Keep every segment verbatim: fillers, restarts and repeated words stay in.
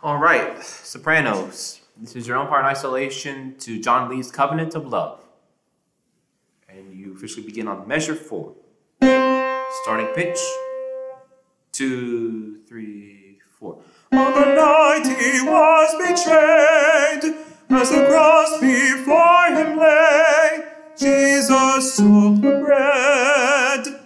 All right, sopranos. This is your own part in isolation to John Lee's Covenant of Love. And you officially begin on measure four. Starting pitch. Two, three, four. On the night he was betrayed, as the cross before him lay, Jesus took the bread.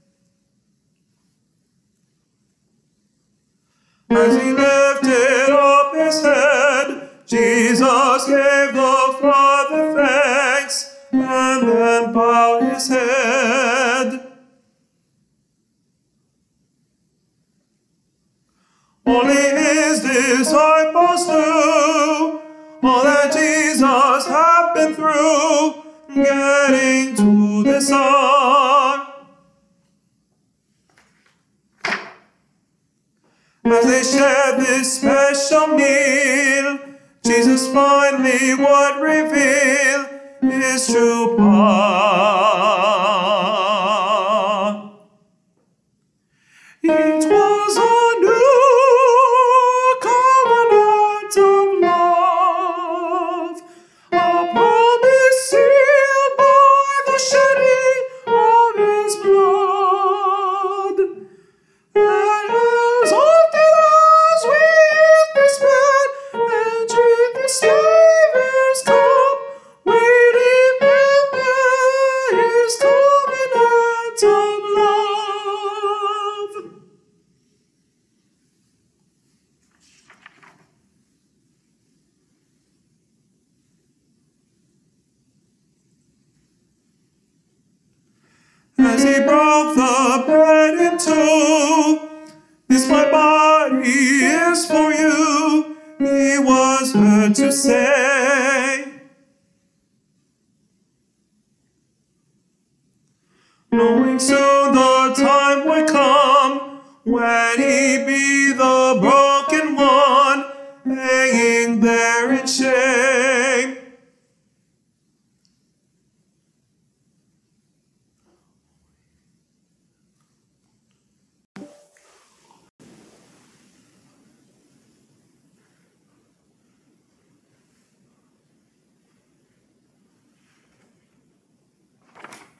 As he lifted up his head, Jesus gave the Father thanks, and then bowed his head. Only his disciples knew all that Jesus had been through, getting to the Son. As they shared this special meal, Jesus finally would reveal his true part. It was a new covenant of love, a promise sealed by the shedding of his blood. And as often as we eat this bread and drink the Savior's cup, we remember his covenant of love. As he broke the bread in two, "This my body is for you," he was heard to say. Knowing soon the time would come when he'd be the broken one, hanging there in shame.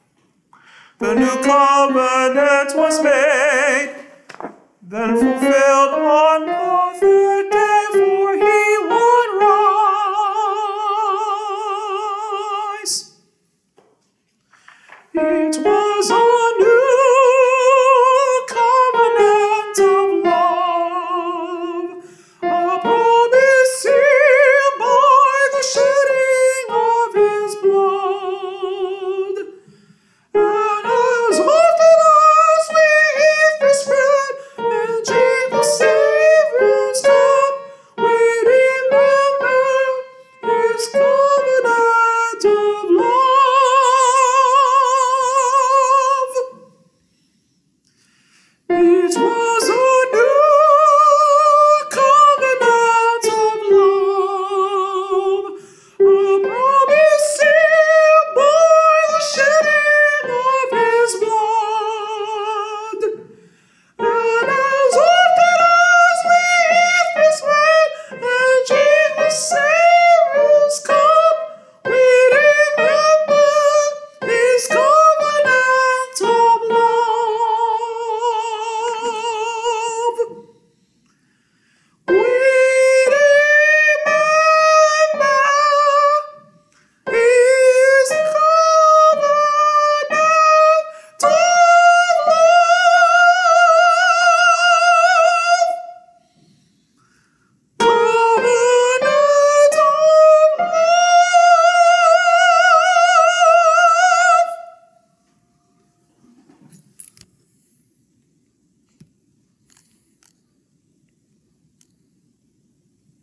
The new covenant was made, then fulfilled